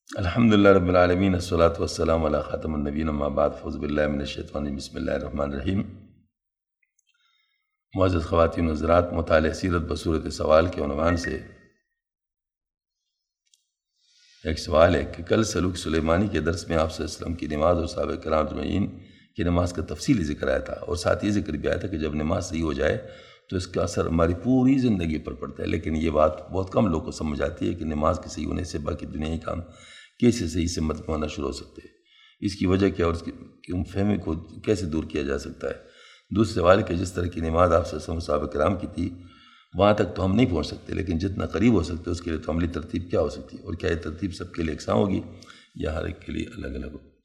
الحمدللہ رب العالمین والصلاة والسلام علی خاتم النبیین اما بعد فاعوذ باللہ من الشیطان الرجیم بسم اللہ الرحمن الرحیم۔ معزز خواتین و حضرات، مطالعہ سیرت بصورت سوال کے عنوان سے ایک سوال ہے کہ کل سلوک سلیمانی کے درس میں آپ صلی اللہ علیہ وسلم کی نماز اور صحابہ کرام اجمعین کی نماز کا تفصیلی ذکر آیا تھا، اور ساتھ یہ ذکر بھی آیا تھا کہ جب نماز صحیح ہو جائے تو اس کا اثر ہماری پوری زندگی پر پڑتا ہے۔ لیکن یہ بات بہت کم لوگوں کو سمجھ آتی ہے کہ نماز کے صحیح ہونے سے باقی دنیائی کام کیسے صحیح سمت میں ہونا شروع ہو سکتے ہیں، اس کی وجہ کیا اور اس کی فہمی کو کیسے دور کیا جا سکتا ہے۔ دوسرے سوال کہ جس طرح کی نماز آپ صلی اللہ علیہ وسلم صحابہ کرام کی تھی وہاں تک تو ہم نہیں پہنچ سکتے، لیکن جتنا قریب ہو سکتے اس کے لیے تو عملی ترتیب کیا ہو سکتی ہے، اور کیا یہ ترتیب سب کے لیے یکساں ہوگی یا ہر ایک کے لیے الگ الگ ہوگی؟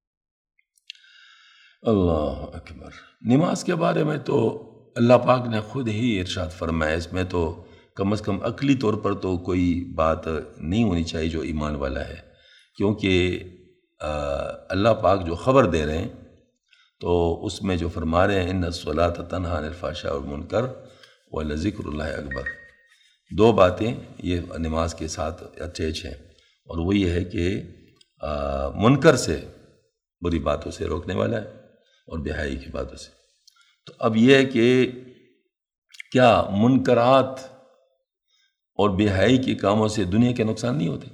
اللہ اکبر۔ نماز کے بارے میں تو اللہ پاک نے خود ہی ارشاد فرمایا، اس میں تو کم از کم عقلی طور پر تو کوئی بات نہیں ہونی چاہیے جو ایمان والا ہے، کیونکہ اللہ پاک جو خبر دے رہے ہیں تو اس میں جو فرما رہے ہیں ان الصلاۃ تنہی عن الفحشاء والمنکر ولذکر اللہ اکبر، دو باتیں یہ نماز کے ساتھ اٹیچ ہیں، اور وہ یہ ہے کہ منکر سے بری باتوں سے روکنے والا ہے اور بے حیائی کی باتوں سے۔ تو اب یہ ہے کہ کیا منکرات اور بے حیائی کے کاموں سے دنیا کے نقصان نہیں ہوتے؟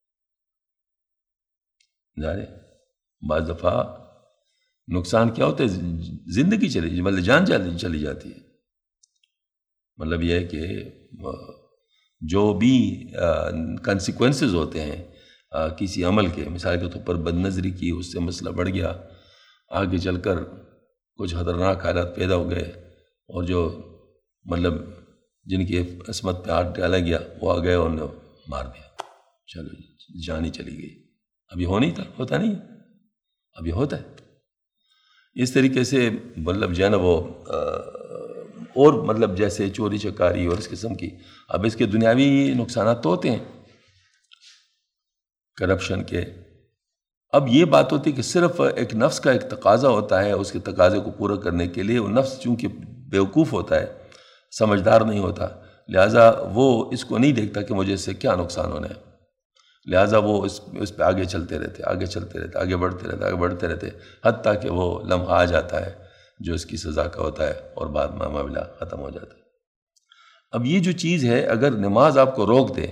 جانے بعض دفعہ نقصان کیا ہوتا ہے، زندگی چلی مطلب جان چلی جاتی ہے۔ مطلب یہ ہے کہ جو بھی کنسیکوینسز ہوتے ہیں کسی عمل کے، مثال کے طور پر بد نظری کی، اس سے مسئلہ بڑھ گیا، آگے چل کر کچھ خطرناک حالات پیدا ہو گئے، اور جو مطلب جن کی عصمت پہ ہاتھ ڈالا گیا وہ آ گئے اور انہیں مار دیا، چلو جان ہی چلی گئی۔ ابھی ہوتا نہیں ہے، ابھی ہوتا ہے۔ اس طریقے سے مطلب جو ہے نا وہ اور مطلب جیسے چوری چکاری اور اس قسم کی، اب اس کے دنیاوی نقصانات تو ہوتے ہیں کرپشن کے۔ اب یہ بات ہوتی ہے کہ صرف ایک نفس کا ایک تقاضا ہوتا ہے، اس کے تقاضے کو پورا کرنے کے لیے وہ نفس چونکہ بیوقوف ہوتا ہے، سمجھدار نہیں ہوتا، لہٰذا وہ اس کو نہیں دیکھتا کہ مجھے اس سے کیا نقصان ہونا ہے، لہٰذا وہ اس پہ آگے چلتے رہتے، آگے بڑھتے رہتے، حتیٰ کہ وہ لمحہ آ جاتا ہے جو اس کی سزا کا ہوتا ہے، اور بعد میں معاملہ ختم ہو جاتا ہے۔ اب یہ جو چیز ہے اگر نماز آپ کو روک دے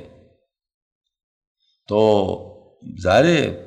تو ظاہر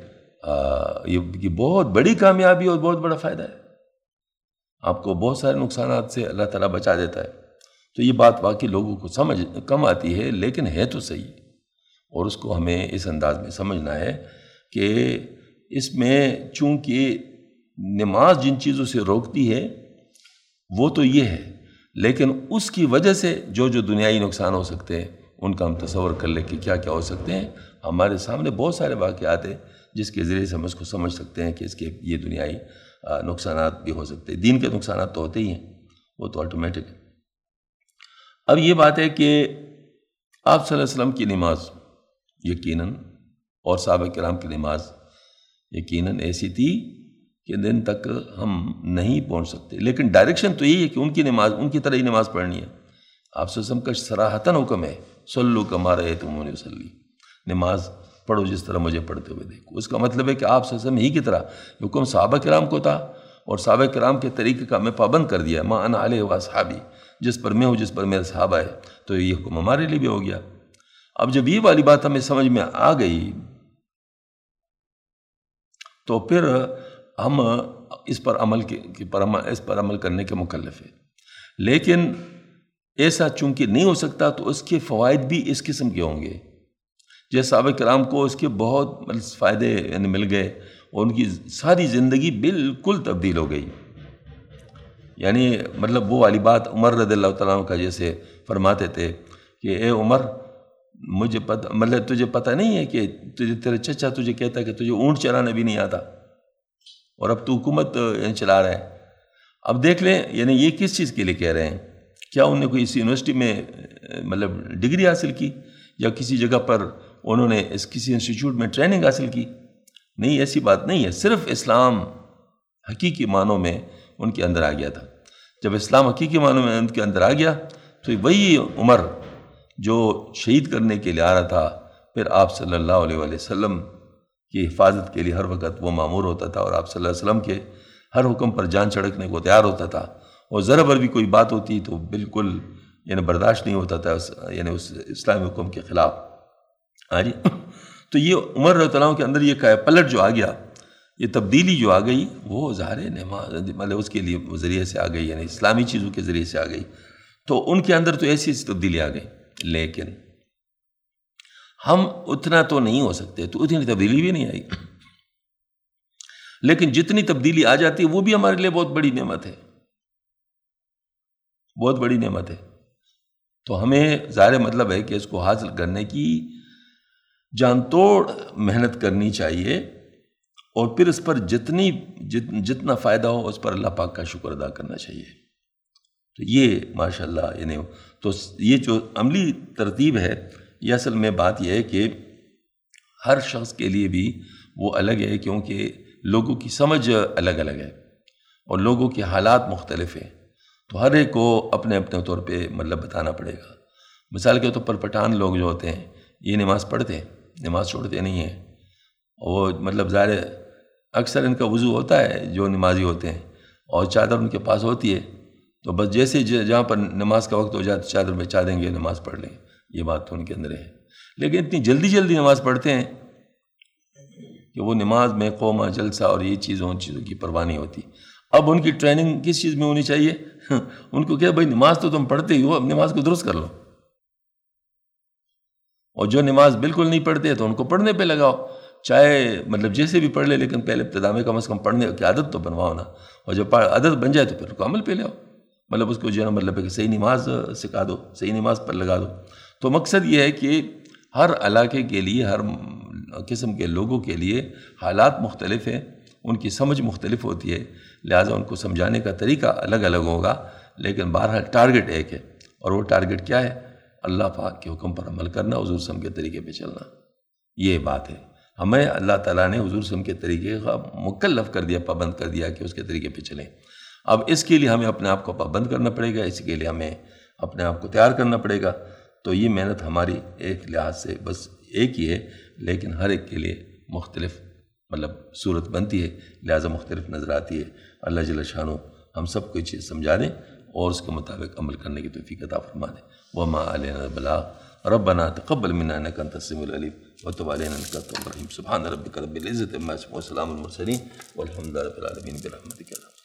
یہ بہت بڑی کامیابی اور بہت بڑا فائدہ ہے، آپ کو بہت سارے نقصانات سے اللہ تعالیٰ بچا دیتا ہے۔ تو یہ بات واقعی لوگوں کو سمجھ کم آتی ہے، لیکن ہے تو صحیح، اور اس کو ہمیں اس انداز میں سمجھنا ہے کہ اس میں چونکہ نماز جن چیزوں سے روکتی ہے وہ تو یہ ہے، لیکن اس کی وجہ سے جو دنیائی نقصان ہو سکتے ہیں ان کا ہم تصور کر لیں کہ کیا کیا ہو سکتے ہیں۔ ہمارے سامنے بہت سارے واقعات ہیں جس کے ذریعے سے ہم اس کو سمجھ سکتے ہیں کہ اس کے یہ دنیائی نقصانات بھی ہو سکتے ہیں۔ دین کے نقصانات تو ہوتے ہی ہیں، وہ تو آٹومیٹک ہے۔ اب یہ بات ہے کہ آپ صلی اللہ علیہ وسلم کی نماز یقیناً اور صحابہ کرام کی نماز یقیناً ایسی تھی کہ دن تک ہم نہیں پہنچ سکتے، لیکن ڈائریکشن تو یہی ہے کہ ان کی نماز ان کی طرح ہی نماز پڑھنی ہے۔ آپ صلی اللہ علیہ وسلم کا صراحتاً حکم ہے صلو کما رأیتمونی اصلی، نماز پڑھو جس طرح مجھے پڑھتے ہوئے دیکھو۔ اس کا مطلب ہے کہ آپ صلی اللہ علیہ وسلم ہی کی طرح حکم صحابہ کرام کو تھا، اور صحابہ کرام کے طریقے کا ہمیں پابند کر دیا، ما انا علیہ واصحابی، جس پر میں ہوں جس پر میرے صحابہ ہے، تو یہ حکم ہمارے لیے بھی ہو گیا۔ اب جب یہ والی بات ہمیں سمجھ میں آ گئی تو پھر ہم اس پر عمل کرنے کے مکلف ہیں، لیکن ایسا چونکہ نہیں ہو سکتا تو اس کے فوائد بھی اس قسم کے ہوں گے۔ جیسے صحابہ کرام کو اس کے بہت فائدے مل گئے اور ان کی ساری زندگی بالکل تبدیل ہو گئی۔ یعنی مطلب وہ والی بات عمر رضی اللہ تعالیٰ عنہ کا جیسے فرماتے تھے کہ اے عمر مجھے مطلب تجھے پتہ نہیں ہے کہ تیرے چچا تجھے کہتا ہے کہ تجھے اونٹ چلانا بھی نہیں آتا، اور اب تو حکومت چلا رہا ہے۔ اب دیکھ لیں یعنی یہ کس چیز کے لیے کہہ رہے ہیں؟ کیا انہوں نے کوئی اس یونیورسٹی میں مطلب ڈگری حاصل کی، یا کسی جگہ پر انہوں نے کسی انسٹیٹیوٹ میں ٹریننگ حاصل کی؟ نہیں، ایسی بات نہیں ہے۔ صرف اسلام حقیقی معنوں میں ان کے اندر آ گیا تھا۔ جب اسلام حقیقی معنوں میں ان کے اندر آ گیا تو وہی عمر جو شہید کرنے کے لیے آ رہا تھا، پھر آپ صلی اللہ علیہ وسلم کی حفاظت کے لیے ہر وقت وہ مامور ہوتا تھا، اور آپ صلی اللہ علیہ وسلم کے ہر حکم پر جان چھڑکنے کو تیار ہوتا تھا، اور ذرا بھر بھی کوئی بات ہوتی تو بالکل یعنی برداشت نہیں ہوتا تھا یعنی اس اسلامی حکم کے خلاف. ہاں جی. تو یہ عمر رضی اللہ عنہ کے اندر یہ پلٹ جو آ گیا، یہ تبدیلی جو آ گئی، وہ ظاہر نماز مطلب اس کے لیے ذریعے سے آ گئی، یعنی اسلامی چیزوں کے ذریعے سے آ گئی. تو ان کے اندر تو ایسی ایسی تبدیلی آ گئی، لیکن ہم اتنا تو نہیں ہو سکتے، تو اتنی تبدیلی بھی نہیں آئی. لیکن جتنی تبدیلی آ جاتی ہے وہ بھی ہمارے لیے بہت بڑی نعمت ہے، بہت بڑی نعمت ہے. تو ہمیں ظاہر مطلب ہے کہ اس کو حاصل کرنے کی جان توڑ محنت کرنی چاہیے، اور پھر اس پر جتنا فائدہ ہو اس پر اللہ پاک کا شکر ادا کرنا چاہیے. تو یہ ماشاءاللہ یعنی تو یہ جو عملی ترتیب ہے، یہ اصل میں بات یہ ہے کہ ہر شخص کے لیے بھی وہ الگ ہے، کیونکہ لوگوں کی سمجھ الگ الگ ہے اور لوگوں کے حالات مختلف ہیں. تو ہر ایک کو اپنے اپنے طور پہ مطلب بتانا پڑے گا. مثال کے طور پر پٹھان لوگ جو ہوتے ہیں یہ نماز پڑھتے ہیں، نماز چھوڑتے نہیں ہیں. وہ مطلب ظاہر اکثر ان کا وضو ہوتا ہے جو نمازی ہوتے ہیں، اور چادر ان کے پاس ہوتی ہے، تو بس جیسے جہاں پر نماز کا وقت ہو جائے تو چادر بچا دیں گے، نماز پڑھ لیں. یہ بات تو ان کے اندر ہے. لیکن اتنی جلدی جلدی نماز پڑھتے ہیں کہ وہ نماز میں قومہ جلسہ اور یہ چیزوں کی پرواہ نہیں ہوتی. اب ان کی ٹریننگ کس چیز میں ہونی چاہیے؟ ان کو کیا بھائی نماز تو تم پڑھتے ہی ہو، اب نماز کو درست کر لو. اور جو نماز بالکل نہیں پڑھتے تو ان کو پڑھنے پہ لگاؤ، چاہے مطلب جیسے بھی پڑھ لے، لیکن پہلے ابتدا میں کم از کم پڑھنے کی عادت تو بنواؤ نا. اور جب عادت بن جائے تو پھر اس کو عمل پہ لے آؤ، مطلب اس کو جو ہے مطلب ہے کہ صحیح نماز سکھا دو، صحیح نماز پر لگا دو. تو مقصد یہ ہے کہ ہر علاقے کے لیے، ہر قسم کے لوگوں کے لیے حالات مختلف ہیں، ان کی سمجھ مختلف ہوتی ہے، لہٰذا ان کو سمجھانے کا طریقہ الگ الگ ہوگا. لیکن بہرحال ٹارگٹ ایک ہے، اور وہ ٹارگٹ کیا ہے؟ اللہ پاک کے حکم پر عمل کرنا، حضور صلی اللہ علیہ وسلم کے طریقے پہ چلنا. یہ بات ہے. ہمیں اللہ تعالیٰ نے حضور صلی اللہ علیہ وسلم کے طریقے کا مکلف کر دیا، پابند کر دیا کہ اس کے طریقے پہ چلیں. اب اس کے لیے ہمیں اپنے آپ کو پابند کرنا پڑے گا، اس کے لیے ہمیں اپنے آپ کو تیار کرنا پڑے گا. تو یہ محنت ہماری ایک لحاظ سے بس ایک ہی ہے، لیکن ہر ایک کے لیے مختلف مطلب صورت بنتی ہے، لہٰذا مختلف نظر آتی ہے. اللہ جل شانہ ہم سب کو یہ چیز سمجھا دیں اور اس کے مطابق عمل کرنے کی توفیق عطا فرما دیں. وما علینا البلاغ ربنا تقبل منا انک انت السمیع العلیم وتب علینا انک انت التواب الرحیم. سبحان ربک رب العزۃ عما یصفون وسلام علی المرسلین والحمد للہ رب العالمین برحمتک.